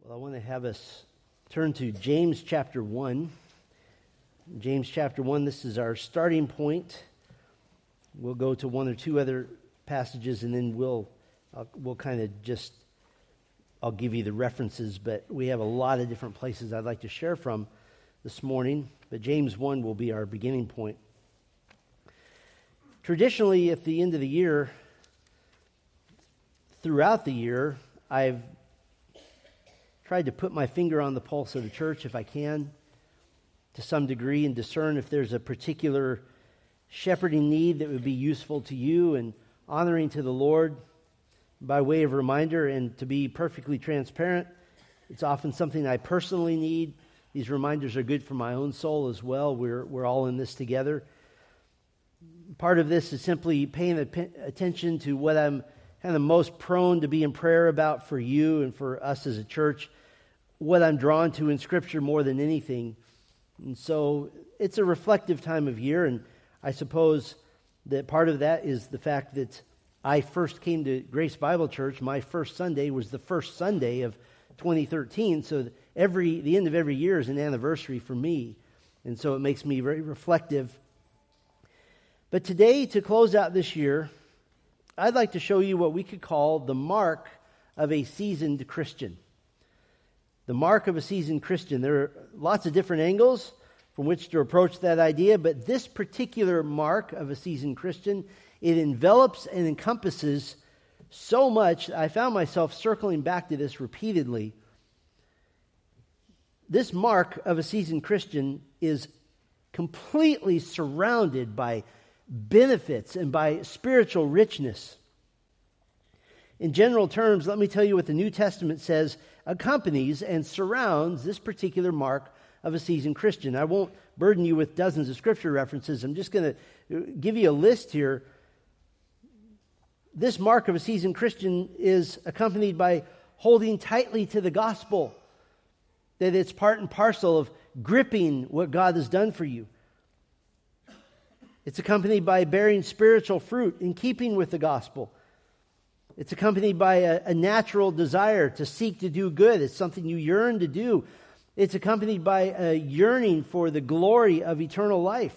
Well, I want to have us turn to James chapter 1. James chapter 1, this is our starting point. We'll go to one or two other passages and then we'll kind of just, I'll give you the references, but we have a lot of different places I'd like to share from this morning. But James 1 will be our beginning point. Traditionally, at the end of the year, throughout the year, I've tried to put my finger on the pulse of the church if I can, to some degree, and discern if there's a particular shepherding need that would be useful to you and honoring to the Lord. By way of reminder, and to be perfectly transparent, it's often something I personally need. These reminders are good for my own soul as well. We're all in this together. Part of this is simply paying attention to what I'm kind of most prone to be in prayer about for you and for us as a church, what I'm drawn to in Scripture more than anything. And so it's a reflective time of year, and I suppose that part of that is the fact that I first came to Grace Bible Church. My first Sunday was the first Sunday of 2013, so the end of every year is an anniversary for me, and so it makes me very reflective. But today, to close out this year, I'd like to show you what we could call the mark of a seasoned Christian. The mark of a seasoned Christian. There are lots of different angles from which to approach that idea, but this particular mark of a seasoned Christian, it envelops and encompasses so much. I found myself circling back to this repeatedly. This mark of a seasoned Christian is completely surrounded by benefits and by spiritual richness. In general terms, let me tell you what the New Testament says accompanies and surrounds this particular mark of a seasoned Christian. I won't burden you with dozens of scripture references. I'm just going to give you a list here. This mark of a seasoned Christian is accompanied by holding tightly to the gospel, that it's part and parcel of gripping what God has done for you. It's accompanied by bearing spiritual fruit in keeping with the gospel. It's accompanied by a natural desire to seek to do good. It's something you yearn to do. It's accompanied by a yearning for the glory of eternal life.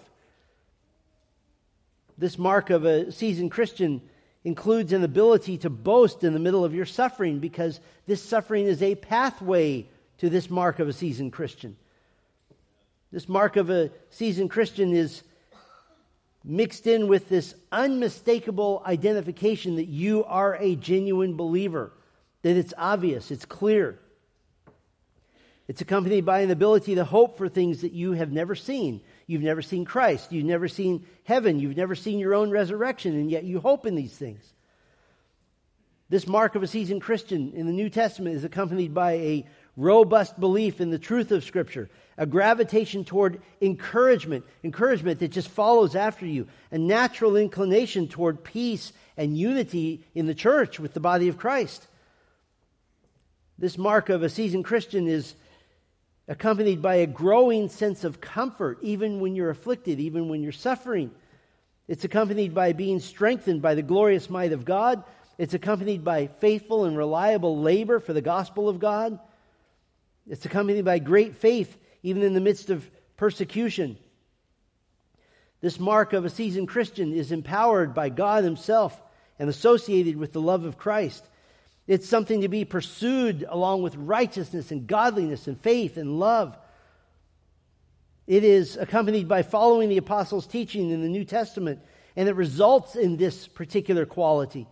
This mark of a seasoned Christian includes an ability to boast in the middle of your suffering, because this suffering is a pathway to this mark of a seasoned Christian. This mark of a seasoned Christian is mixed in with this unmistakable identification that you are a genuine believer, that it's obvious, it's clear. It's accompanied by an ability to hope for things that you have never seen. You've never seen Christ, you've never seen heaven, you've never seen your own resurrection, and yet you hope in these things. This mark of a seasoned Christian in the New Testament is accompanied by a robust belief in the truth of Scripture, a gravitation toward encouragement that just follows after you, a natural inclination toward peace and unity in the church with the body of Christ. This mark of a seasoned Christian is accompanied by a growing sense of comfort, even when you're afflicted, even when you're suffering. It's accompanied by being strengthened by the glorious might of God. It's accompanied by faithful and reliable labor for the gospel of God. It's accompanied by great faith, even in the midst of persecution. This mark of a seasoned Christian is empowered by God Himself and associated with the love of Christ. It's something to be pursued along with righteousness and godliness and faith and love. It is accompanied by following the apostles' teaching in the New Testament, and it results in this particular quality.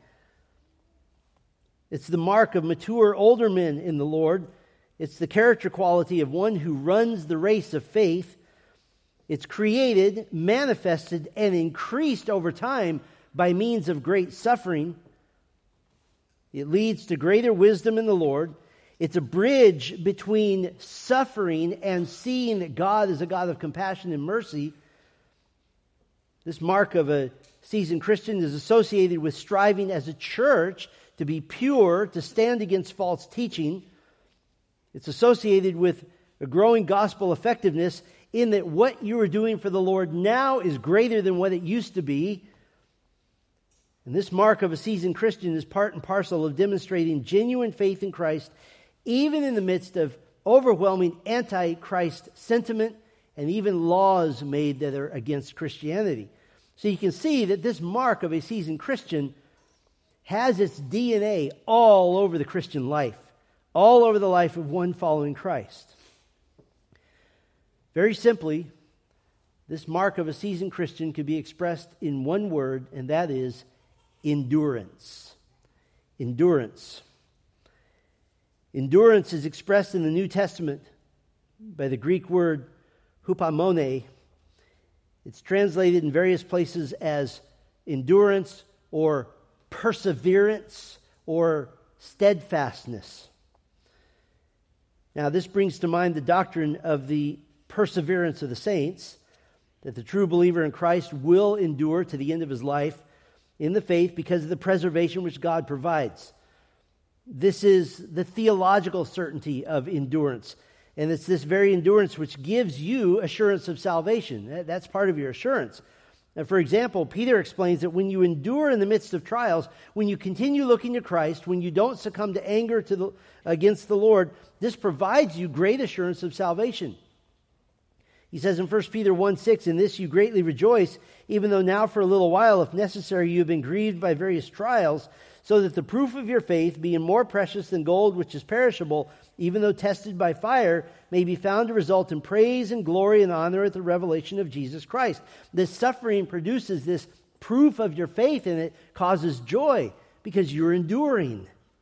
It's the mark of mature older men in the Lord. It's the character quality of one who runs the race of faith. It's created, manifested, and increased over time by means of great suffering. It leads to greater wisdom in the Lord. It's a bridge between suffering and seeing that God is a God of compassion and mercy. This mark of a seasoned Christian is associated with striving as a church to be pure, to stand against false teaching. It's associated with a growing gospel effectiveness in that what you are doing for the Lord now is greater than what it used to be. And this mark of a seasoned Christian is part and parcel of demonstrating genuine faith in Christ even in the midst of overwhelming anti-Christ sentiment and even laws made that are against Christianity. So you can see that this mark of a seasoned Christian has its DNA all over the Christian life, all over the life of one following Christ. Very simply, this mark of a seasoned Christian could be expressed in one word, and that is endurance. Endurance. Endurance is expressed in the New Testament by the Greek word hupomone. It's translated in various places as endurance or perseverance or steadfastness. Now, this brings to mind the doctrine of the perseverance of the saints, that the true believer in Christ will endure to the end of his life in the faith because of the preservation which God provides. This is the theological certainty of endurance. And it's this very endurance which gives you assurance of salvation. That's part of your assurance. And for example, Peter explains that when you endure in the midst of trials, when you continue looking to Christ, when you don't succumb to anger against the Lord, this provides you great assurance of salvation. He says in 1 Peter 1:6, "In this you greatly rejoice, even though now for a little while, if necessary, you have been grieved by various trials, so that the proof of your faith, being more precious than gold which is perishable, even though tested by fire, may be found to result in praise and glory and honor at the revelation of Jesus Christ." This suffering produces this proof of your faith, and it causes joy because you're enduring.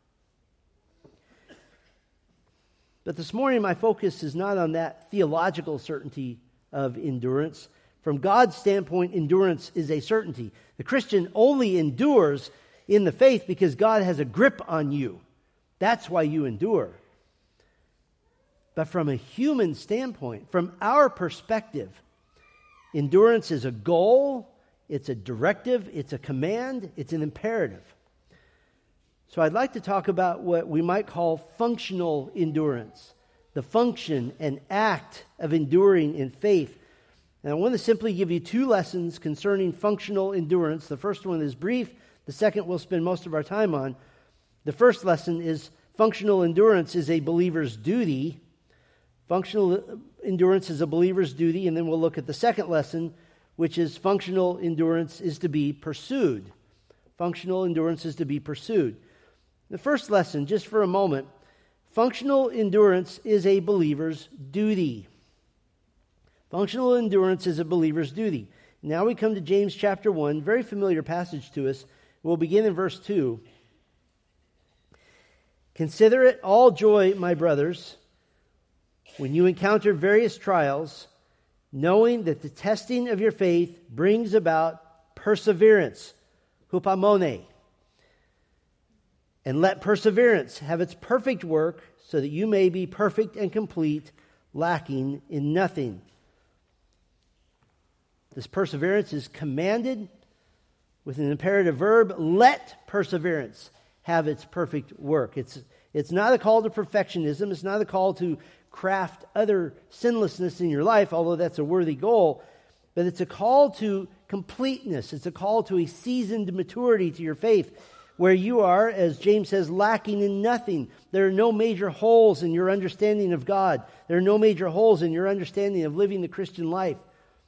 But this morning, my focus is not on that theological certainty of endurance. From God's standpoint, endurance is a certainty. The Christian only endures in the faith because God has a grip on you. That's why you endure. But from a human standpoint, from our perspective, endurance is a goal, it's a directive, it's a command, it's an imperative. So I'd like to talk about what we might call functional endurance, the function and act of enduring in faith. And I want to simply give you two lessons concerning functional endurance. The first one is brief. The second we'll spend most of our time on. The first lesson is functional endurance is a believer's duty. Functional endurance is a believer's duty. And then we'll look at the second lesson, which is functional endurance is to be pursued. Functional endurance is to be pursued. The first lesson, just for a moment, functional endurance is a believer's duty. Functional endurance is a believer's duty. Now we come to James chapter 1, very familiar passage to us. We'll begin in verse 2. "Consider it all joy, my brothers, when you encounter various trials, knowing that the testing of your faith brings about perseverance," hupomone. "And let perseverance have its perfect work, so that you may be perfect and complete, lacking in nothing." This perseverance is commanded with an imperative verb. Let perseverance have its perfect work. It's not a call to perfectionism. It's not a call to craft other sinlessness in your life, although that's a worthy goal. But it's a call to completeness. It's a call to a seasoned maturity to your faith, where you are, as James says, lacking in nothing. There are no major holes in your understanding of God. There are no major holes in your understanding of living the Christian life.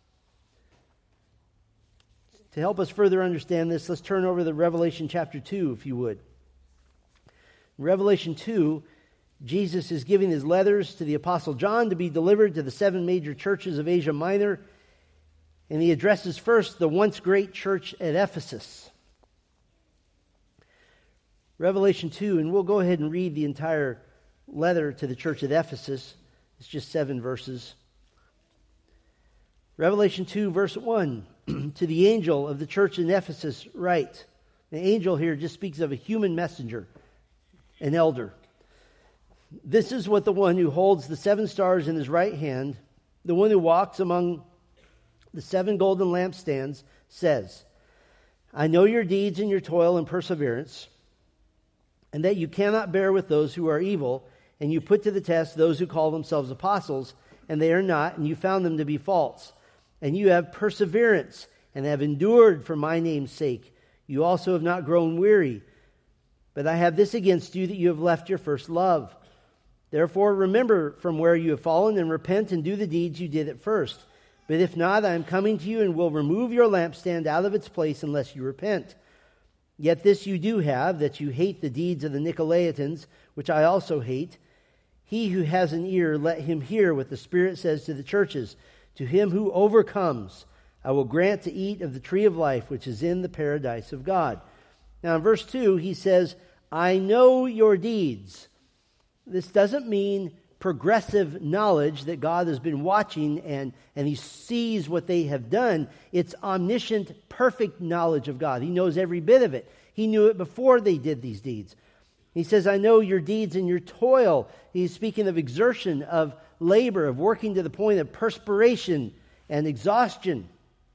To help us further understand this, let's turn over to Revelation chapter 2, if you would. In Revelation 2, Jesus is giving his letters to the Apostle John to be delivered to the 7 major churches of Asia Minor. And he addresses first the once great church at Ephesus. Revelation 2, and we'll go ahead and read the entire letter to the church at Ephesus. It's just 7 verses. Revelation 2, verse 1. "To the angel of the church in Ephesus write." The angel here just speaks of a human messenger, an elder. "This is what the one who holds the 7 stars in his right hand, the one who walks among the 7 golden lampstands, says, I know your deeds and your toil and perseverance, and that you cannot bear with those who are evil, and you put to the test those who call themselves apostles, and they are not, and you found them to be false. And you have perseverance, and have endured for my name's sake. You also have not grown weary. But I have this against you, that you have left your first love. Therefore, remember from where you have fallen and repent and do the deeds you did at first. But if not, I am coming to you and will remove your lampstand out of its place unless you repent. Yet this you do have, that you hate the deeds of the Nicolaitans, which I also hate. He who has an ear, let him hear what the Spirit says to the churches. To him who overcomes, I will grant to eat of the tree of life, which is in the paradise of God. Now in verse 2, he says, I know your deeds. This doesn't mean progressive knowledge that God has been watching and he sees what they have done. It's omniscient, perfect knowledge of God. He knows every bit of it. He knew it before they did these deeds. He says, I know your deeds and your toil. He's speaking of exertion, of labor, of working to the point of perspiration and exhaustion.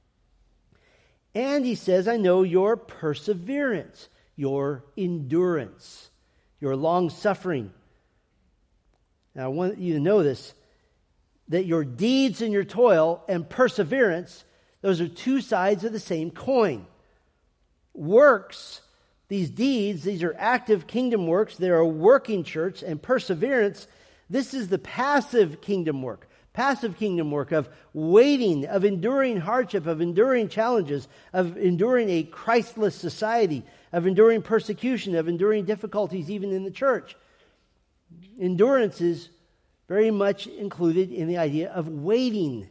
And he says, I know your perseverance, your endurance, your long-suffering. Now, I want you to know this, that your deeds and your toil and perseverance, those are two sides of the same coin. Works, these deeds, these are active kingdom works. They're a working church. And perseverance, this is the passive kingdom work. Passive kingdom work of waiting, of enduring hardship, of enduring challenges, of enduring a Christless society, of enduring persecution, of enduring difficulties even in the church. Endurance is very much included in the idea of waiting.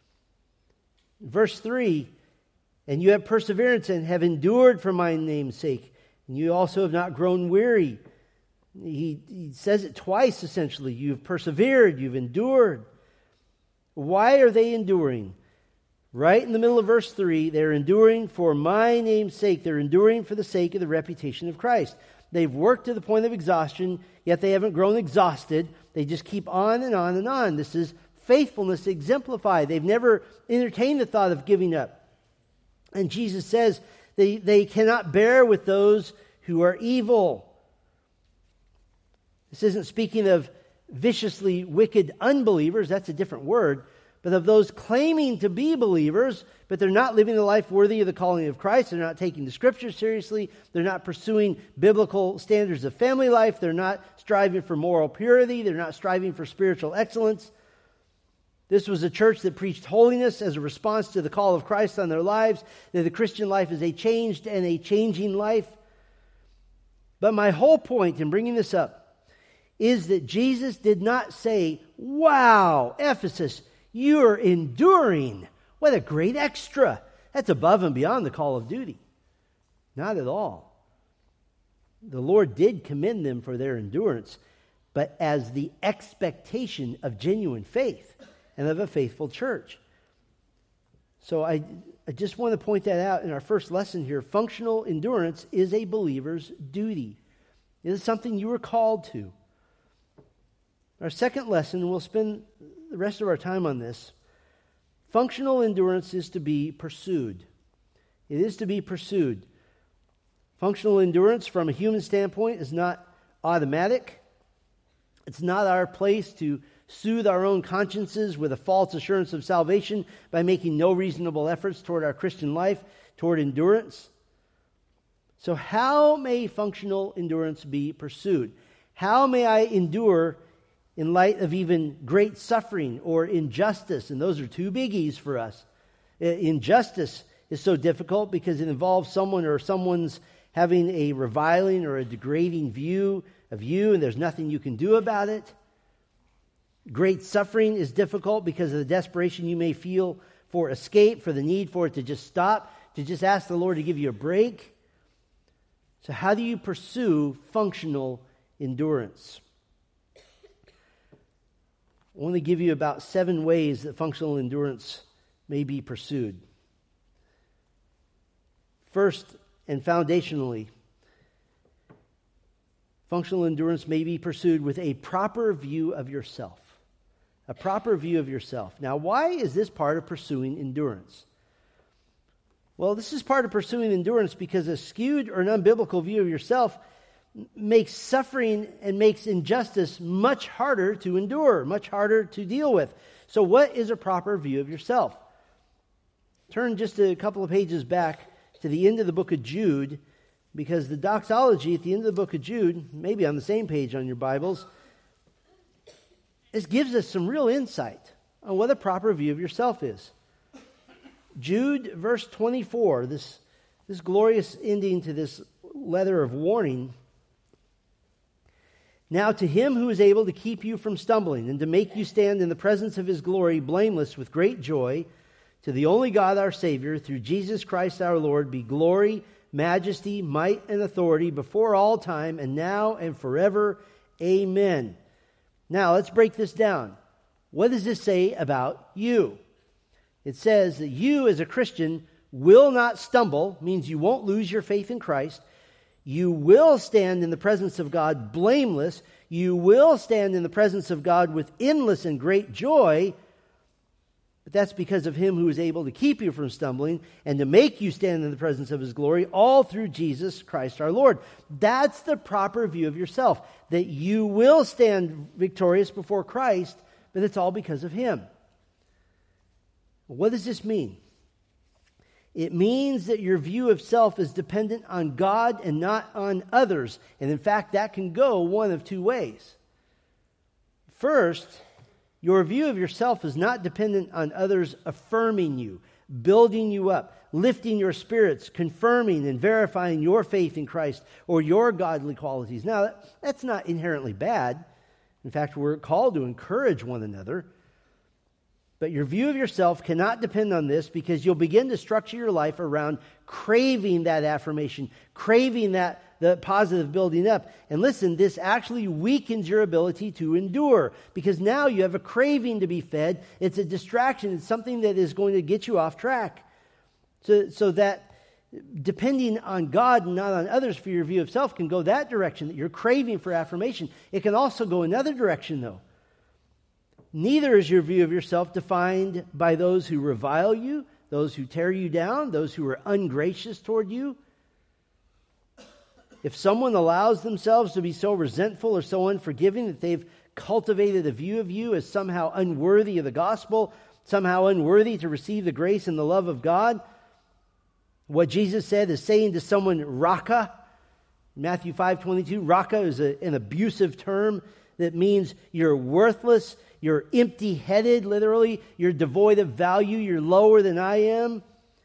Verse 3, and you have perseverance and have endured for my name's sake, and you also have not grown weary. He says it twice essentially. You've persevered, you've endured. Why are they enduring? Right in the middle of verse 3, they're enduring for my name's sake. They're enduring for the sake of the reputation of Christ. They've worked to the point of exhaustion, yet they haven't grown exhausted. They just keep on and on and on. This is faithfulness exemplified. They've never entertained the thought of giving up. And Jesus says they cannot bear with those who are evil. This isn't speaking of viciously wicked unbelievers. That's a different word. But of those claiming to be believers, but they're not living a life worthy of the calling of Christ. They're not taking the Scripture seriously. They're not pursuing biblical standards of family life. They're not striving for moral purity. They're not striving for spiritual excellence. This was a church that preached holiness as a response to the call of Christ on their lives, that the Christian life is a changed and a changing life. But my whole point in bringing this up is that Jesus did not say, wow, Ephesus, you're enduring. What a great extra. That's above and beyond the call of duty. Not at all. The Lord did commend them for their endurance, but as the expectation of genuine faith and of a faithful church. So I just want to point that out in our first lesson here. Functional endurance is a believer's duty. It is something you are called to. Our second lesson, and we'll spend the rest of our time on this, functional endurance is to be pursued. It is to be pursued. Functional endurance from a human standpoint is not automatic. It's not our place to soothe our own consciences with a false assurance of salvation by making no reasonable efforts toward our Christian life, toward endurance. So how may functional endurance be pursued? How may I endure in light of even great suffering or injustice? And those are two biggies for us. Injustice is so difficult because it involves someone or someone's having a reviling or a degrading view of you, and there's nothing you can do about it. Great suffering is difficult because of the desperation you may feel for escape, for the need for it to just stop, to just ask the Lord to give you a break. So how do you pursue functional endurance? I want to give you about 7 ways that functional endurance may be pursued. First, and foundationally, functional endurance may be pursued with a proper view of yourself. A proper view of yourself. Now, why is this part of pursuing endurance? Well, this is part of pursuing endurance because a skewed or an unbiblical view of yourself makes suffering and makes injustice much harder to endure, much harder to deal with. So what is a proper view of yourself? Turn just a couple of pages back to the end of the book of Jude, because the doxology at the end of the book of Jude, maybe on the same page on your Bibles, this gives us some real insight on what a proper view of yourself is. Jude, verse 24, this glorious ending to this letter of warning. Now to him who is able to keep you from stumbling and to make you stand in the presence of his glory blameless with great joy, to the only God our Savior, through Jesus Christ our Lord, be glory, majesty, might, and authority before all time and now and forever. Amen. Now let's break this down. What does this say about you? It says that you as a Christian will not stumble, means you won't lose your faith in Christ. You will stand in the presence of God blameless. You will stand in the presence of God with endless and great joy. But that's because of him who is able to keep you from stumbling and to make you stand in the presence of his glory, all through Jesus Christ our Lord. That's the proper view of yourself, that you will stand victorious before Christ, but it's all because of him. What does this mean? It means that your view of self is dependent on God and not on others. And in fact, that can go one of two ways. First, your view of yourself is not dependent on others affirming you, building you up, lifting your spirits, confirming and verifying your faith in Christ or your godly qualities. Now, that's not inherently bad. In fact, we're called to encourage one another. But your view of yourself cannot depend on this, because you'll begin to structure your life around craving that affirmation, craving the positive building up. And listen, this actually weakens your ability to endure, because now you have a craving to be fed. It's a distraction. It's something that is going to get you off track. So that depending on God and not on others for your view of self can go that direction, that you're craving for affirmation. It can also go another direction, though. Neither is your view of yourself defined by those who revile you, those who tear you down, those who are ungracious toward you. If someone allows themselves to be so resentful or so unforgiving that they've cultivated a view of you as somehow unworthy of the gospel, somehow unworthy to receive the grace and the love of God, what Jesus said is saying to someone, raka. Matthew 5:22, raka is an abusive term that means you're worthless, you're empty-headed, literally. You're devoid of value. You're lower than I am.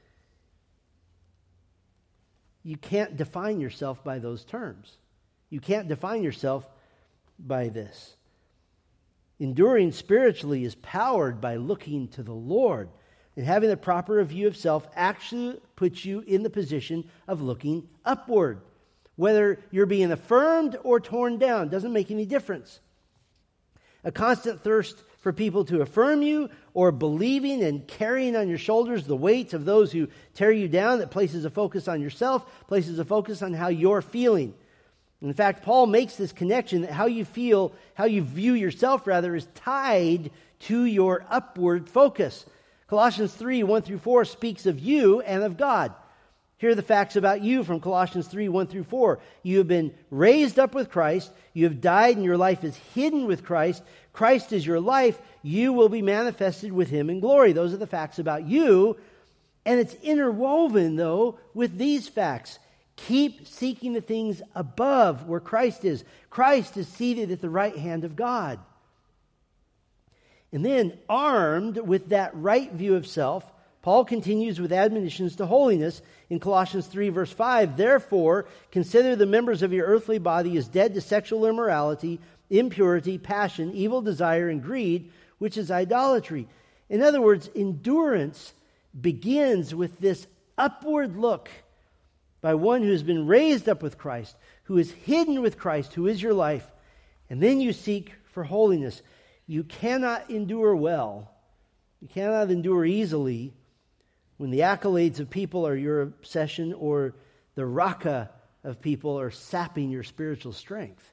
You can't define yourself by those terms. You can't define yourself by this. Enduring spiritually is powered by looking to the Lord. And having a proper view of self actually puts you in the position of looking upward. Whether you're being affirmed or torn down doesn't make any difference. A constant thirst for people to affirm you, or believing and carrying on your shoulders the weight of those who tear you down, that places a focus on yourself, places a focus on how you're feeling. In fact, Paul makes this connection that how you feel, how you view yourself rather, is tied to your upward focus. Colossians 3:1-4 speaks of you and of God. Here are the facts about you from Colossians 3:1-4. You have been raised up with Christ. You have died and your life is hidden with Christ. Christ is your life. You will be manifested with him in glory. Those are the facts about you. And it's interwoven, though, with these facts. Keep seeking the things above where Christ is. Christ is seated at the right hand of God. And then, armed with that right view of self, Paul continues with admonitions to holiness in Colossians 3:5. Therefore, consider the members of your earthly body as dead to sexual immorality, impurity, passion, evil desire, and greed, which is idolatry. In other words, endurance begins with this upward look by one who has been raised up with Christ, who is hidden with Christ, who is your life, and then you seek for holiness. You cannot endure well, you cannot endure easily when the accolades of people are your obsession, or the raka of people are sapping your spiritual strength.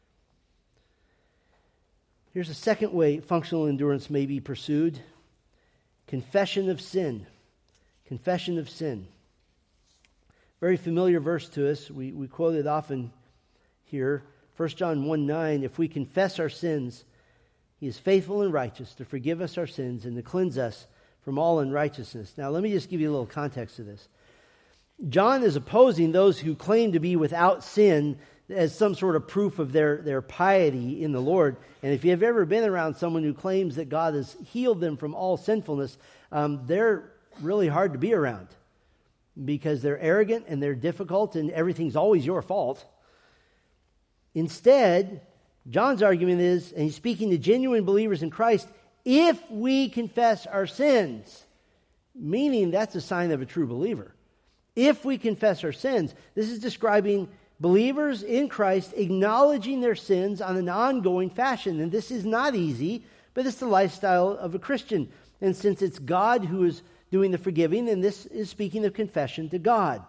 Here's a second way functional endurance may be pursued. Confession of sin. Confession of sin. Very familiar verse to us. We quote it often here. 1 John 1:9, if we confess our sins, he is faithful and righteous to forgive us our sins and to cleanse us from all unrighteousness. Now, let me just give you a little context to this. John is opposing those who claim to be without sin as some sort of proof of their piety in the Lord. And if you have ever been around someone who claims that God has healed them from all sinfulness, they're really hard to be around because they're arrogant and they're difficult and everything's always your fault. Instead, John's argument is, and he's speaking to genuine believers in Christ, if we confess our sins, meaning that's a sign of a true believer. If we confess our sins, this is describing believers in Christ acknowledging their sins on an ongoing fashion. And this is not easy, but it's the lifestyle of a Christian. And since it's God who is doing the forgiving, and this is speaking of confession to God.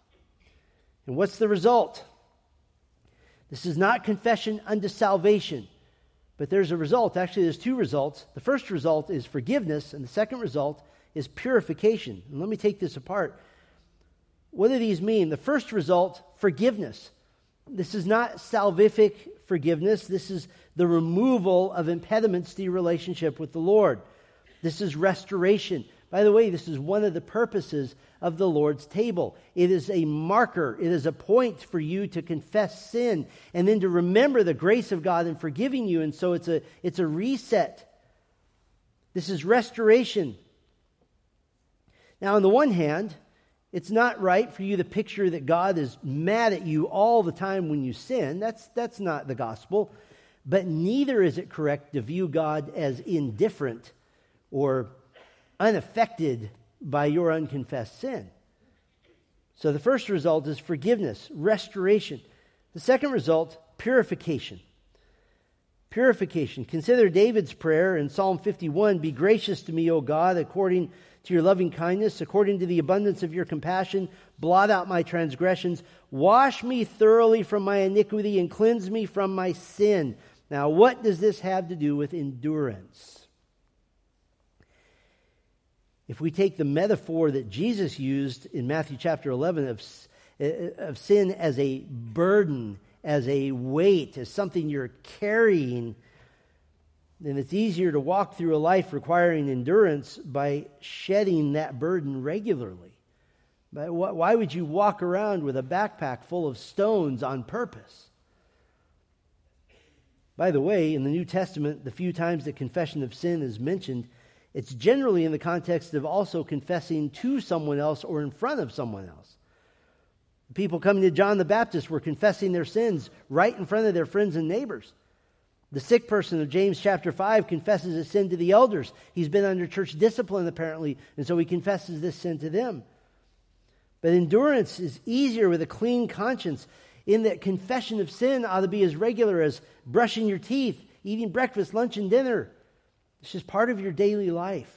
And what's the result? This is not confession unto salvation, but there's a result. Actually, there's two results. The first result is forgiveness, and the second result is purification. And let me take this apart. What do these mean? The first result, forgiveness. This is not salvific forgiveness. This is the removal of impediments to your relationship with the Lord. This is restoration. By the way, this is one of the purposes of the Lord's table. It is a marker. It is a point for you to confess sin and then to remember the grace of God in forgiving you. And so it's a reset. This is restoration. Now, on the one hand, it's not right for you to picture that God is mad at you all the time when you sin. That's not the gospel. But neither is it correct to view God as indifferent or unaffected by your unconfessed sin. So the first result is forgiveness, restoration. The second result, purification. Purification. Consider David's prayer in Psalm 51, "Be gracious to me, O God, according to your loving kindness, according to the abundance of your compassion, blot out my transgressions, wash me thoroughly from my iniquity and cleanse me from my sin." Now, what does this have to do with endurance? If we take the metaphor that Jesus used in Matthew chapter 11 of sin as a burden, as a weight, as something you're carrying, then it's easier to walk through a life requiring endurance by shedding that burden regularly. But why would you walk around with a backpack full of stones on purpose? By the way, in the New Testament, the few times that confession of sin is mentioned, it's generally in the context of also confessing to someone else or in front of someone else. People coming to John the Baptist were confessing their sins right in front of their friends and neighbors. The sick person of James chapter 5 confesses his sin to the elders. He's been under church discipline apparently, and so he confesses this sin to them. But endurance is easier with a clean conscience, in that confession of sin ought to be as regular as brushing your teeth, eating breakfast, lunch, and dinner. It's just part of your daily life.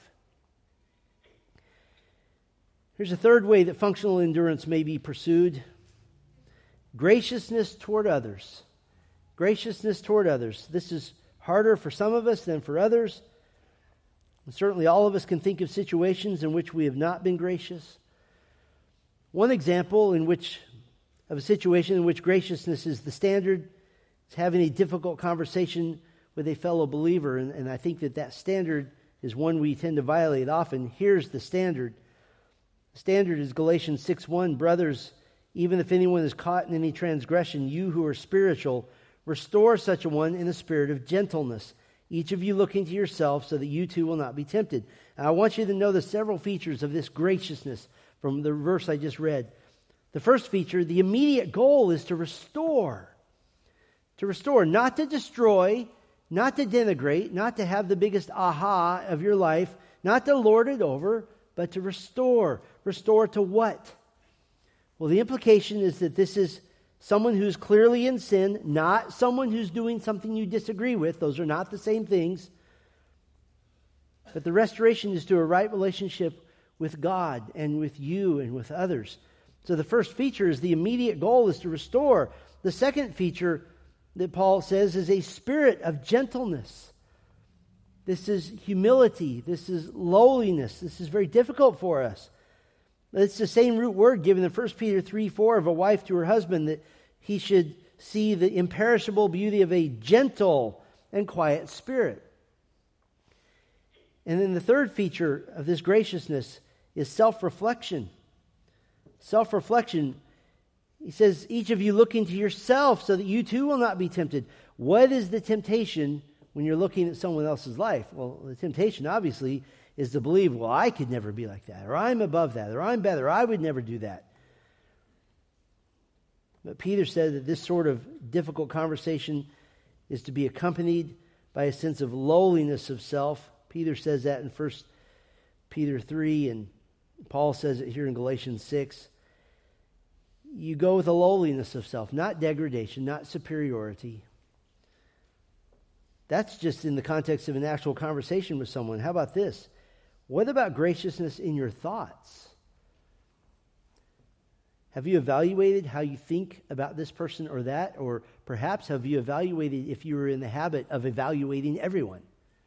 Here's a third way that functional endurance may be pursued. Graciousness toward others. Graciousness toward others. This is harder for some of us than for others. And certainly all of us can think of situations in which we have not been gracious. One example of a situation in which graciousness is the standard is having a difficult conversation with a fellow believer, and I think that standard is one we tend to violate often. Here's the standard. The standard is Galatians 6:1, "Brothers, even if anyone is caught in any transgression, you who are spiritual, restore such a one in a spirit of gentleness, each of you looking to yourself so that you too will not be tempted." Now, I want you to know the several features of this graciousness from the verse I just read. The first feature, the immediate goal is to restore. To restore, not to destroy, not to denigrate, not to have the biggest aha of your life, not to lord it over, but to restore. Restore to what? Well, the implication is that this is someone who's clearly in sin, not someone who's doing something you disagree with. Those are not the same things. But the restoration is to a right relationship with God and with you and with others. So the first feature is the immediate goal is to restore. The second feature that Paul says is a spirit of gentleness. This is humility. This is lowliness. This is very difficult for us. It's the same root word given in 1 Peter 3:4 of a wife to her husband, that he should see the imperishable beauty of a gentle and quiet spirit. And then the third feature of this graciousness is self-reflection. Self-reflection. He says, each of you look into yourself so that you too will not be tempted. What is the temptation when you're looking at someone else's life? Well, the temptation, obviously, is to believe, well, I could never be like that, or I'm above that, or I'm better, I would never do that. But Peter said that this sort of difficult conversation is to be accompanied by a sense of lowliness of self. Peter says that in 1 Peter 3, and Paul says it here in Galatians 6. You go with a lowliness of self, not degradation, not superiority. That's just in the context of an actual conversation with someone. How about this? What about graciousness in your thoughts? Have you evaluated how you think about this person or that? Or perhaps have you evaluated if you were in the habit of evaluating everyone?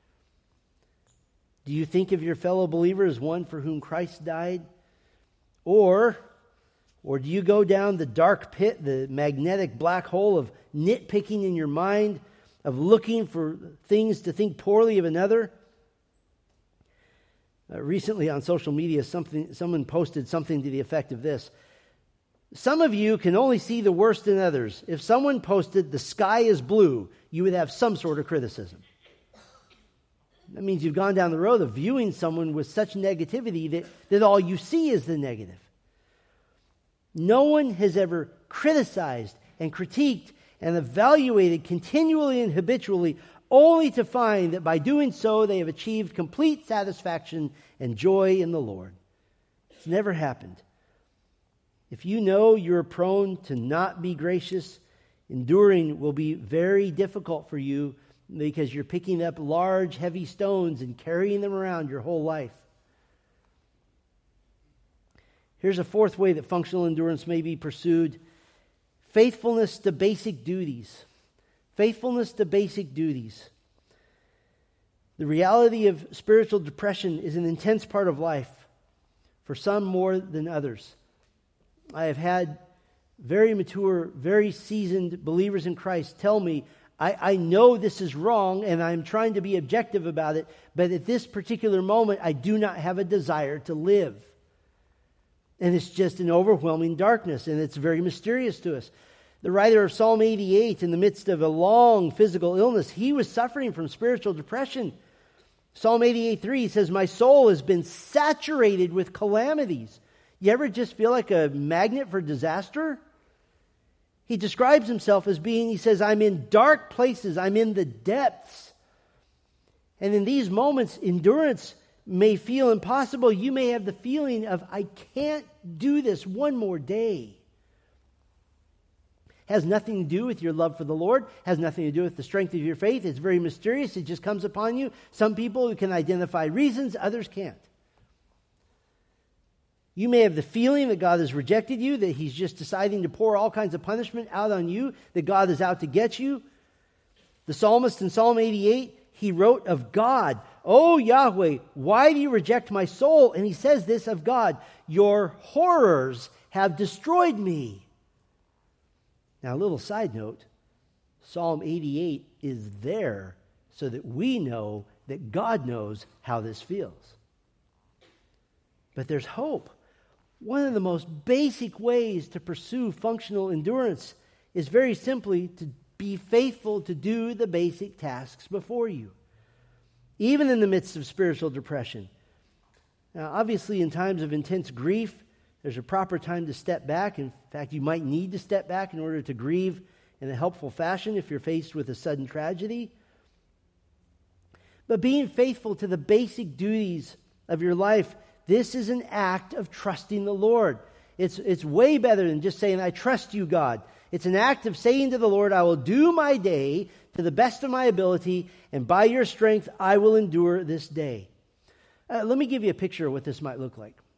Do you think of your fellow believer as one for whom Christ died? Or do you go down the dark pit, the magnetic black hole of nitpicking in your mind, of looking for things to think poorly of another? Recently on social media, someone posted something to the effect of this. Some of you can only see the worst in others. If someone posted, "The sky is blue," you would have some sort of criticism. That means you've gone down the road of viewing someone with such negativity that all you see is the negative. No one has ever criticized and critiqued and evaluated continually and habitually, only to find that by doing so they have achieved complete satisfaction and joy in the Lord. It's never happened. If you know you're prone to not be gracious, enduring will be very difficult for you because you're picking up large, heavy stones and carrying them around your whole life. Here's a fourth way that functional endurance may be pursued. Faithfulness to basic duties. Faithfulness to basic duties. The reality of spiritual depression is an intense part of life, for some more than others. I have had very mature, very seasoned believers in Christ tell me, I know this is wrong and I'm trying to be objective about it, but at this particular moment I do not have a desire to live. And it's just an overwhelming darkness, and it's very mysterious to us. The writer of Psalm 88, in the midst of a long physical illness, he was suffering from spiritual depression. Psalm 88:3 says, "My soul has been saturated with calamities." You ever just feel like a magnet for disaster? He describes himself as being, he says, "I'm in dark places, I'm in the depths." And in these moments, endurance may feel impossible. You may have the feeling of, I can't do this one more day. Has nothing to do with your love for the Lord, has nothing to do with the strength of your faith. It's very mysterious. It just comes upon you. Some people can identify reasons, others can't. You may have the feeling that God has rejected you, that He's just deciding to pour all kinds of punishment out on you, that God is out to get you. The psalmist in Psalm 88, he wrote of God, "Oh Yahweh, why do you reject my soul?" And he says this of God, "Your horrors have destroyed me." Now, a little side note, Psalm 88 is there so that we know that God knows how this feels. But there's hope. One of the most basic ways to pursue functional endurance is very simply to be faithful to do the basic tasks before you, even in the midst of spiritual depression. Now, obviously, in times of intense grief, there's a proper time to step back. In fact, you might need to step back in order to grieve in a helpful fashion if you're faced with a sudden tragedy. But being faithful to the basic duties of your life, this is an act of trusting the Lord. It's way better than just saying, "I trust you, God." It's an act of saying to the Lord, "I will do my day to the best of my ability, and by your strength I will endure this day." Let me give you a picture of what this might look like.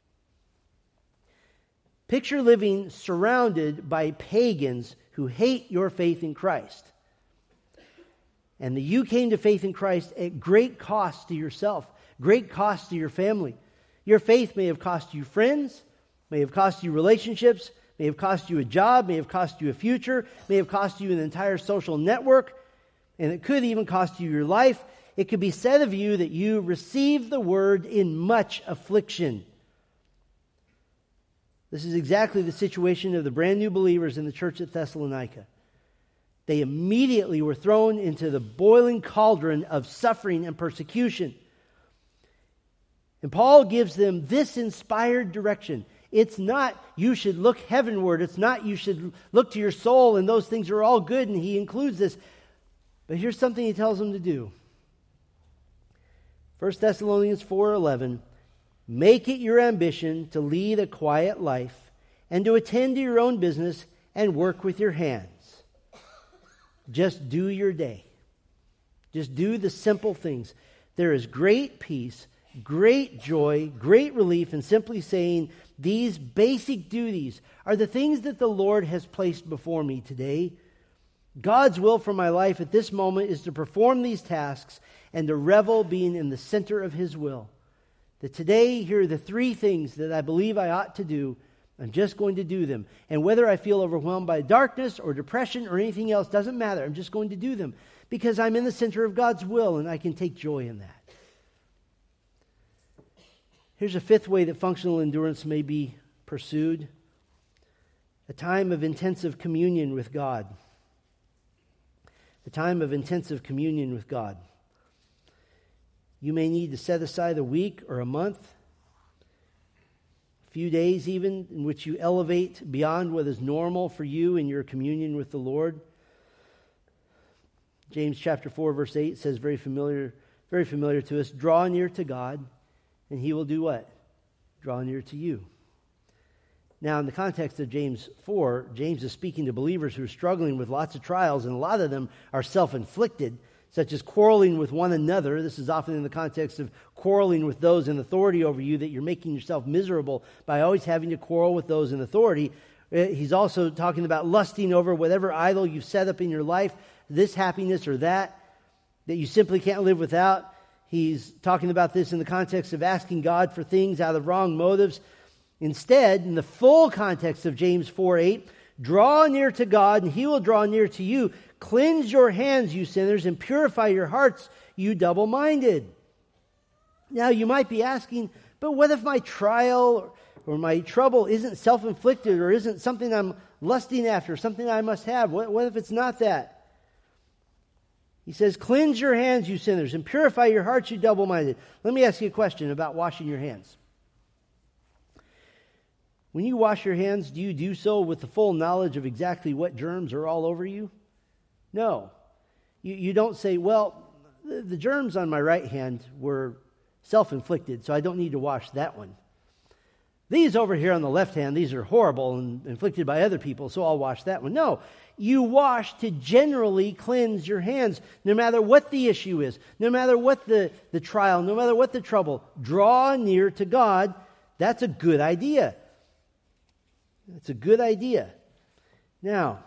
Picture living surrounded by pagans who hate your faith in Christ. And that you came to faith in Christ at great cost to yourself, great cost to your family. Your faith may have cost you friends, may have cost you relationships, may have cost you a job, may have cost you a future, may have cost you an entire social network, and it could even cost you your life. It could be said of you that you received the word in much affliction. This is exactly the situation of the brand new believers in the church at Thessalonica. They immediately were thrown into the boiling cauldron of suffering and persecution. And Paul gives them this inspired direction. It's not you should look heavenward. It's not you should look to your soul, and those things are all good, and he includes this. But here's something he tells them to do. 1 Thessalonians 4:11, make it your ambition to lead a quiet life and to attend to your own business and work with your hands. Just do your day. Just do the simple things. There is great peace, great joy, great relief in simply saying these basic duties are the things that the Lord has placed before me today. God's will for my life at this moment is to perform these tasks and to revel being in the center of His will. That today, here are the three things that I believe I ought to do. I'm just going to do them. And whether I feel overwhelmed by darkness or depression or anything else, doesn't matter. I'm just going to do them because I'm in the center of God's will and I can take joy in that. Here's a fifth way that functional endurance may be pursued. A time of intensive communion with God. A time of intensive communion with God. You may need to set aside a week or a month, a few days even, in which you elevate beyond what is normal for you in your communion with the Lord. James chapter 4, verse 8 says, very familiar to us, draw near to God, and He will do what? Draw near to you. Now, in the context of James 4, James is speaking to believers who are struggling with lots of trials, and a lot of them are self-inflicted, such as quarreling with one another. This is often in the context of quarreling with those in authority over you, that you're making yourself miserable by always having to quarrel with those in authority. He's also talking about lusting over whatever idol you've set up in your life, this happiness or that you simply can't live without. He's talking about this in the context of asking God for things out of wrong motives. Instead, in the full context of James 4:8, draw near to God and He will draw near to you. Cleanse your hands, you sinners, and purify your hearts, you double-minded. Now, you might be asking, but what if my trial or my trouble isn't self-inflicted or isn't something I'm lusting after, something I must have? What if it's not that? He says, cleanse your hands, you sinners, and purify your hearts, you double-minded. Let me ask you a question about washing your hands. When you wash your hands, do you do so with the full knowledge of exactly what germs are all over you? No. You don't say, well, the germs on my right hand were self-inflicted, so I don't need to wash that one. These over here on the left hand, these are horrible and inflicted by other people, so I'll wash that one. No. You wash to generally cleanse your hands, no matter what the issue is, no matter what the trial, no matter what the trouble. Draw near to God. That's a good idea. It's a good idea. Now,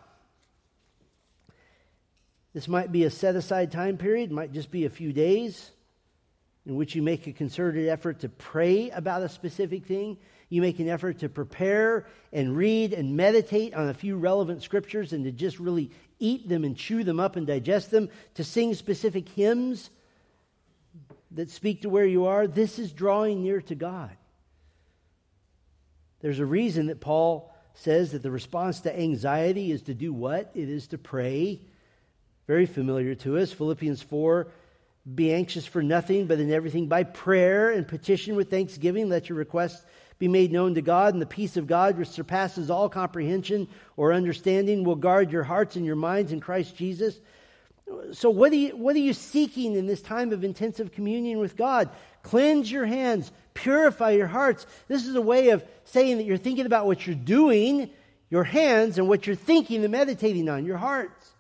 this might be a set-aside time period. It might just be a few days in which you make a concerted effort to pray about a specific thing. You make an effort to prepare and read and meditate on a few relevant scriptures and to just really eat them and chew them up and digest them, to sing specific hymns that speak to where you are. This is drawing near to God. There's a reason that Paul says that the response to anxiety is to do what? It is to pray. Very familiar to us. Philippians 4, be anxious for nothing, but in everything by prayer and petition with thanksgiving, let your requests be made known to God, and the peace of God, which surpasses all comprehension or understanding, will guard your hearts and your minds in Christ Jesus. So what are you seeking in this time of intensive communion with God? Cleanse your hands, purify your hearts. This is a way of saying that you're thinking about what you're doing, your hands, and what you're thinking and meditating on, your hearts.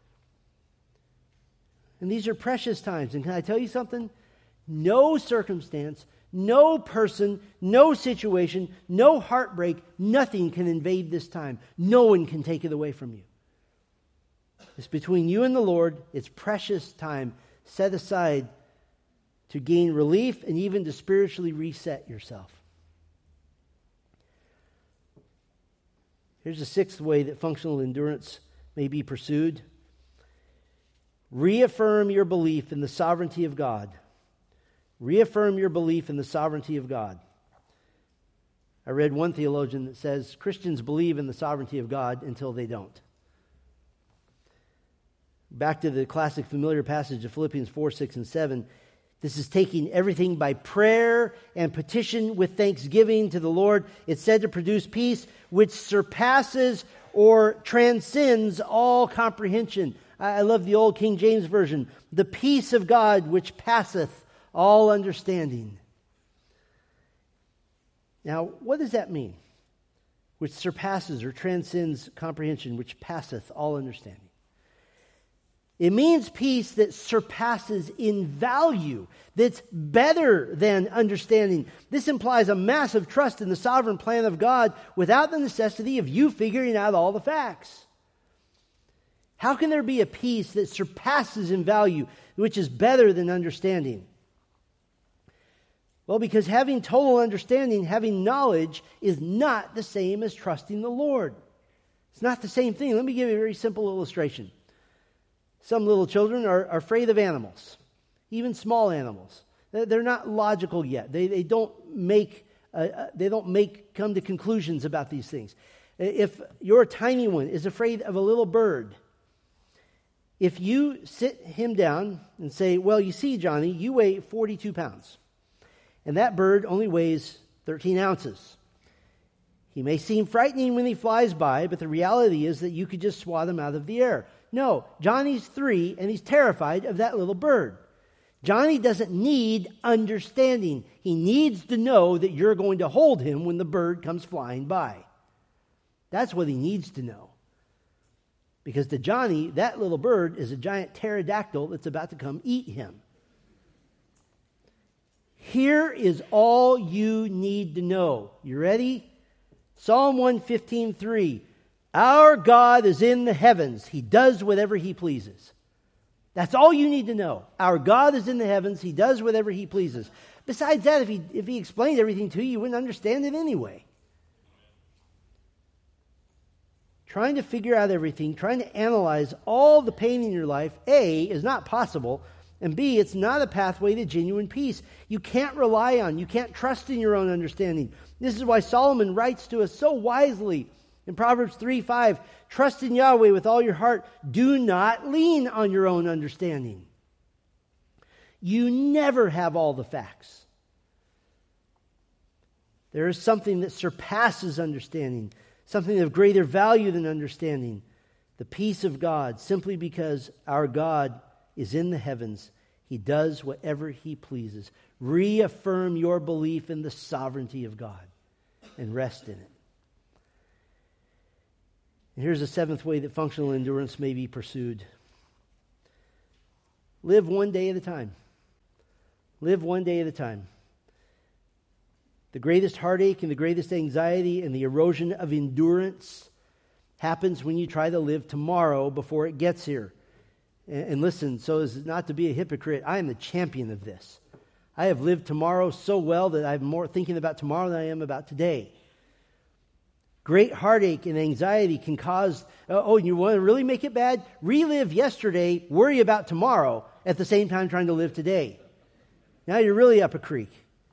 And these are precious times. And can I tell you something? No circumstance, no person, no situation, no heartbreak, nothing can invade this time. No one can take it away from you. It's between you and the Lord. It's precious time set aside to gain relief and even to spiritually reset yourself. Here's the sixth way that functional endurance may be pursued. Reaffirm your belief in the sovereignty of God. Reaffirm your belief in the sovereignty of God. I read one theologian that says Christians believe in the sovereignty of God until they don't. Back to the classic familiar passage of Philippians 4, 6, and 7. This is taking everything by prayer and petition with thanksgiving to the Lord. It's said to produce peace which surpasses or transcends all comprehension. I love the old King James Version. The peace of God which passeth all understanding. Now, what does that mean? Which surpasses or transcends comprehension, which passeth all understanding. It means peace that surpasses in value, that's better than understanding. This implies a massive trust in the sovereign plan of God without the necessity of you figuring out all the facts. How can there be a peace that surpasses in value, which is better than understanding? Well, because having total understanding, having knowledge, is not the same as trusting the Lord. It's not the same thing. Let me give you a very simple illustration. Some little children are afraid of animals, even small animals. They're not logical yet. They don't come to conclusions about these things. If your tiny one is afraid of a little bird, if you sit him down and say, well, you see, Johnny, you weigh 42 pounds, and that bird only weighs 13 ounces. He may seem frightening when he flies by, but the reality is that you could just swat him out of the air. No, Johnny's 3, and he's terrified of that little bird. Johnny doesn't need understanding. He needs to know that you're going to hold him when the bird comes flying by. That's what he needs to know. Because to Johnny, that little bird is a giant pterodactyl that's about to come eat him. Here is all you need to know. You ready? Psalm 115:3. Our God is in the heavens. He does whatever He pleases. That's all you need to know. Our God is in the heavens. He does whatever He pleases. Besides that, if he explained everything to you, you wouldn't understand it anyway. Trying to figure out everything, trying to analyze all the pain in your life, A, is not possible, and B, it's not a pathway to genuine peace. You can't rely on, you can't trust in your own understanding. This is why Solomon writes to us so wisely in Proverbs 3:5, trust in Yahweh with all your heart. Do not lean on your own understanding. You never have all the facts. There is something that surpasses understanding, something of greater value than understanding, the peace of God, simply because our God is in the heavens. He does whatever He pleases. Reaffirm your belief in the sovereignty of God and rest in it. And here's a seventh way that functional endurance may be pursued. Live one day at a time. Live one day at a time. The greatest heartache and the greatest anxiety and the erosion of endurance happens when you try to live tomorrow before it gets here. And listen, so as not to be a hypocrite, I am the champion of this. I have lived tomorrow so well that I'm more thinking about tomorrow than I am about today. Great heartache and anxiety can cause, you want to really make it bad? Relive yesterday, worry about tomorrow, at the same time trying to live today. Now you're really up a creek.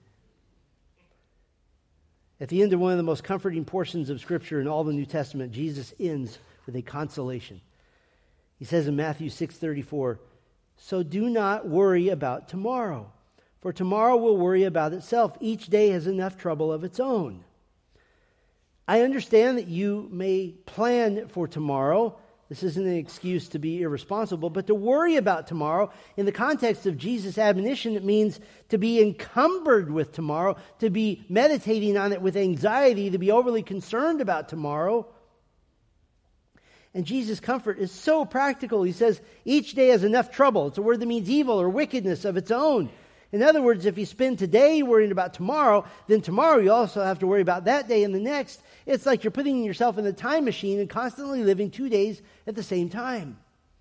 At the end of one of the most comforting portions of Scripture in all the New Testament, Jesus ends with a consolation. He says in Matthew 6:34, so do not worry about tomorrow, for tomorrow will worry about itself. Each day has enough trouble of its own. I understand that you may plan for tomorrow. This isn't an excuse to be irresponsible, but to worry about tomorrow, in the context of Jesus' admonition, it means to be encumbered with tomorrow, to be meditating on it with anxiety, to be overly concerned about tomorrow. And Jesus' comfort is so practical. He says, each day has enough trouble. It's a word that means evil or wickedness of its own. In other words, if you spend today worrying about tomorrow, then tomorrow you also have to worry about that day and the next. It's like you're putting yourself in a time machine and constantly living 2 days at the same time.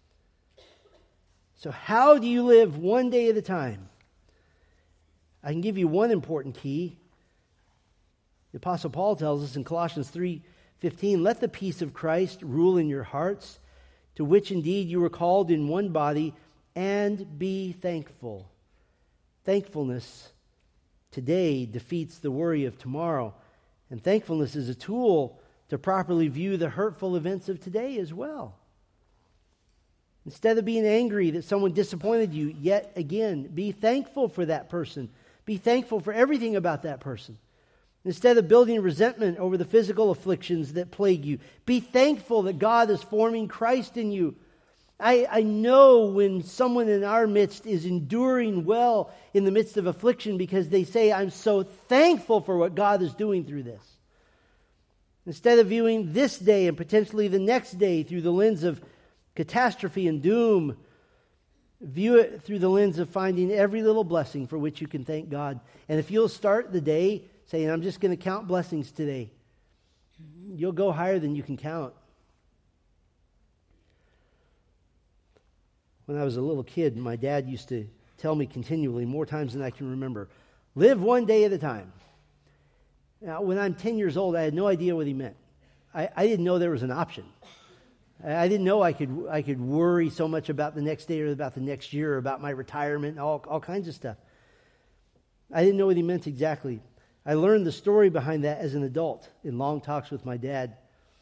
So how do you live one day at a time? I can give you one important key. The Apostle Paul tells us in Colossians 3:15, let the peace of Christ rule in your hearts, to which indeed you were called in one body, and be thankful. Thankfulness today defeats the worry of tomorrow. And thankfulness is a tool to properly view the hurtful events of today as well. Instead of being angry that someone disappointed you, yet again, be thankful for that person. Be thankful for everything about that person. Instead of building resentment over the physical afflictions that plague you, be thankful that God is forming Christ in you. I know when someone in our midst is enduring well in the midst of affliction because they say, I'm so thankful for what God is doing through this. Instead of viewing this day and potentially the next day through the lens of catastrophe and doom, view it through the lens of finding every little blessing for which you can thank God. And if you'll start the day saying, I'm just going to count blessings today, you'll go higher than you can count. When I was a little kid, my dad used to tell me continually, more times than I can remember, live one day at a time. Now, when I'm 10 years old, I had no idea what he meant. I didn't know there was an option. I didn't know I could worry so much about the next day or about the next year or about my retirement, all kinds of stuff. I didn't know what he meant exactly. I learned the story behind that as an adult in long talks with my dad.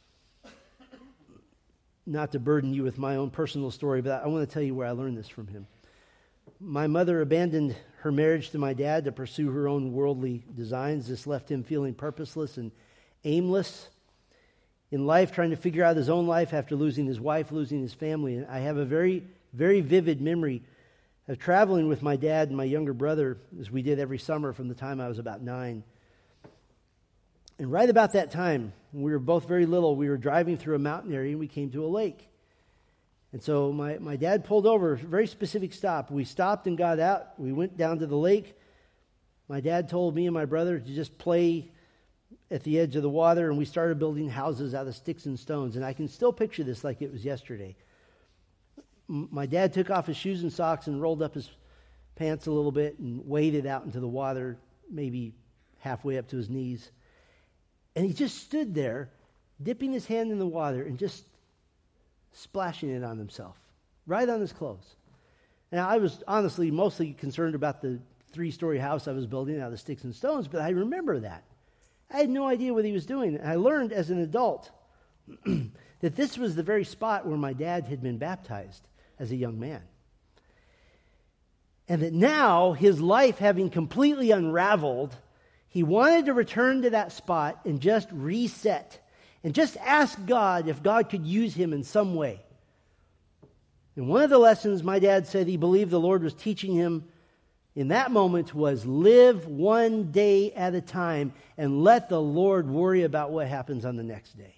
Not to burden you with my own personal story, but I want to tell you where I learned this from him. My mother abandoned her marriage to my dad to pursue her own worldly designs. This left him feeling purposeless and aimless in life, trying to figure out his own life after losing his wife, losing his family. And I have a very, very vivid memory of traveling with my dad and my younger brother, as we did every summer from the time I was about 9. And right about that time, when we were both very little, we were driving through a mountain area and we came to a lake. And so my dad pulled over, a very specific stop. We stopped and got out. We went down to the lake. My dad told me and my brother to just play at the edge of the water, and we started building houses out of sticks and stones. And I can still picture this like it was yesterday. My dad took off his shoes and socks and rolled up his pants a little bit and waded out into the water, maybe halfway up to his knees. And he just stood there, dipping his hand in the water and just splashing it on himself, right on his clothes. Now, I was honestly mostly concerned about the 3-story house I was building out of sticks and stones, but I remember that. I had no idea what he was doing. I learned as an adult that this was the very spot where my dad had been baptized as a young man. And that now, his life having completely unraveled, he wanted to return to that spot and just reset and just ask God if God could use him in some way. And one of the lessons my dad said he believed the Lord was teaching him in that moment was live one day at a time and let the Lord worry about what happens on the next day.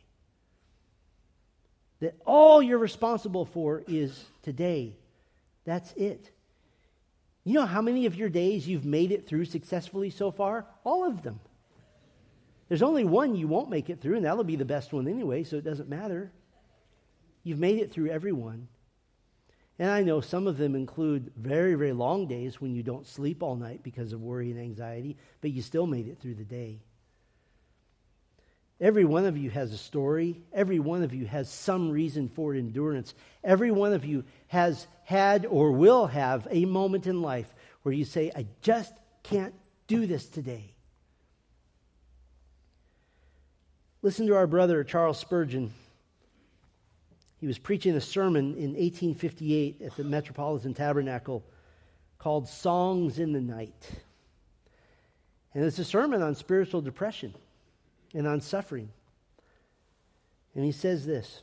That all you're responsible for is today. That's it. You know how many of your days you've made it through successfully so far? All of them. There's only one you won't make it through, and that'll be the best one anyway, so it doesn't matter. You've made it through every one. And I know some of them include very, very long days when you don't sleep all night because of worry and anxiety, but you still made it through the day. Every one of you has a story. Every one of you has some reason for endurance. Every one of you has had or will have a moment in life where you say, I just can't do this today. Listen to our brother Charles Spurgeon. He was preaching a sermon in 1858 at the Metropolitan Tabernacle called Songs in the Night. And it's a sermon on spiritual depression and on suffering. And he says this: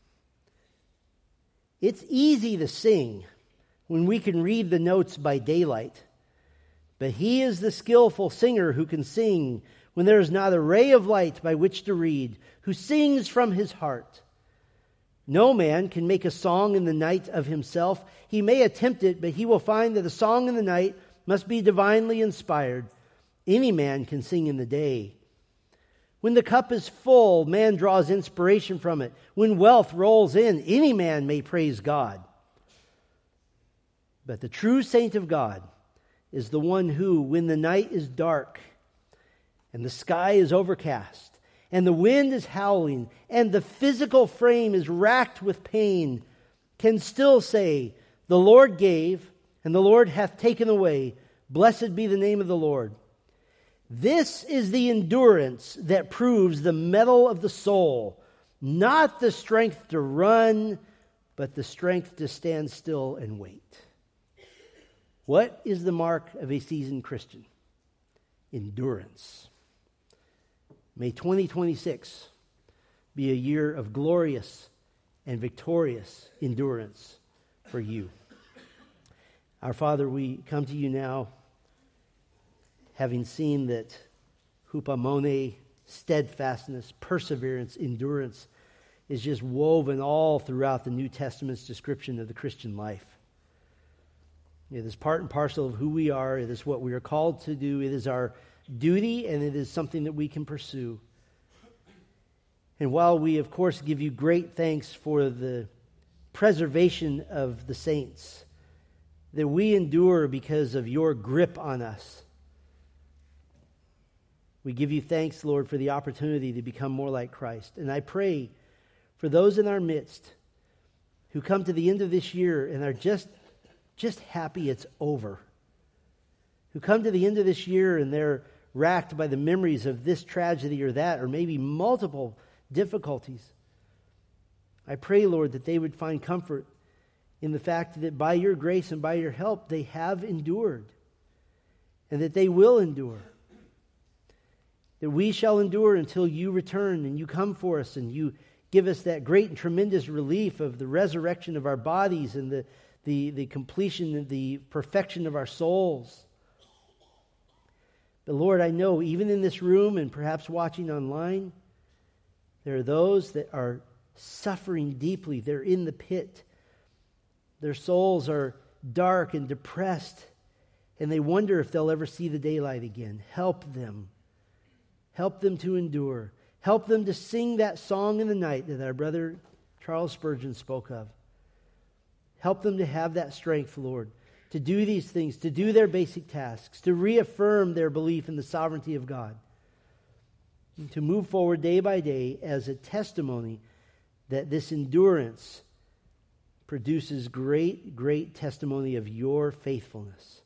it's easy to sing when we can read the notes by daylight, but he is the skillful singer who can sing when there is not a ray of light by which to read, who sings from his heart. No man can make a song in the night of himself. He may attempt it, but he will find that a song in the night must be divinely inspired. Any man can sing in the day. When the cup is full, man draws inspiration from it. When wealth rolls in, any man may praise God. But the true saint of God is the one who, when the night is dark and the sky is overcast and the wind is howling and the physical frame is racked with pain, can still say, the Lord gave and the Lord hath taken away. Blessed be the name of the Lord. This is the endurance that proves the mettle of the soul, not the strength to run, but the strength to stand still and wait. What is the mark of a seasoned Christian? Endurance. May 2026 be a year of glorious and victorious endurance for you. Our Father, we come to you now, having seen that hupomone, steadfastness, perseverance, endurance, is just woven all throughout the New Testament's description of the Christian life. It is part and parcel of who we are. It is what we are called to do. It is our duty, and it is something that we can pursue. And while we, of course, give you great thanks for the preservation of the saints, that we endure because of your grip on us, we give you thanks, Lord, for the opportunity to become more like Christ. And I pray for those in our midst who come to the end of this year and are just happy it's over, who come to the end of this year and they're racked by the memories of this tragedy or that, or maybe multiple difficulties. I pray, Lord, that they would find comfort in the fact that by your grace and by your help, they have endured, and that they will endure. That we shall endure until you return and you come for us and you give us that great and tremendous relief of the resurrection of our bodies and the completion and the perfection of our souls. But Lord, I know even in this room and perhaps watching online, there are those that are suffering deeply. They're in the pit. Their souls are dark and depressed, and they wonder if they'll ever see the daylight again. Help them. Help them to endure. Help them to sing that song in the night that our brother Charles Spurgeon spoke of. Help them to have that strength, Lord, to do these things, to do their basic tasks, to reaffirm their belief in the sovereignty of God, and to move forward day by day as a testimony that this endurance produces great, great testimony of your faithfulness.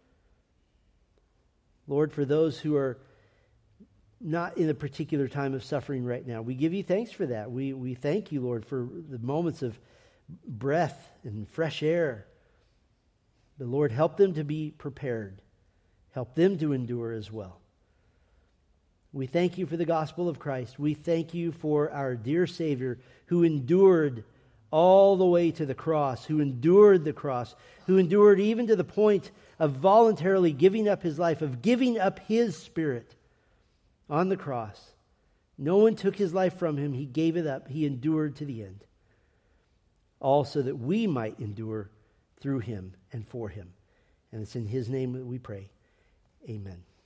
Lord, for those who are not in a particular time of suffering right now, we give you thanks for that. We thank you, Lord, for the moments of breath and fresh air. But Lord, help them to be prepared. Help them to endure as well. We thank you for the gospel of Christ. We thank you for our dear Savior who endured all the way to the cross, who endured the cross, who endured even to the point of voluntarily giving up his life, of giving up his spirit on the cross. No one took his life from him. He gave it up. He endured to the end. All so that we might endure through him and for him. And it's in his name that we pray. Amen.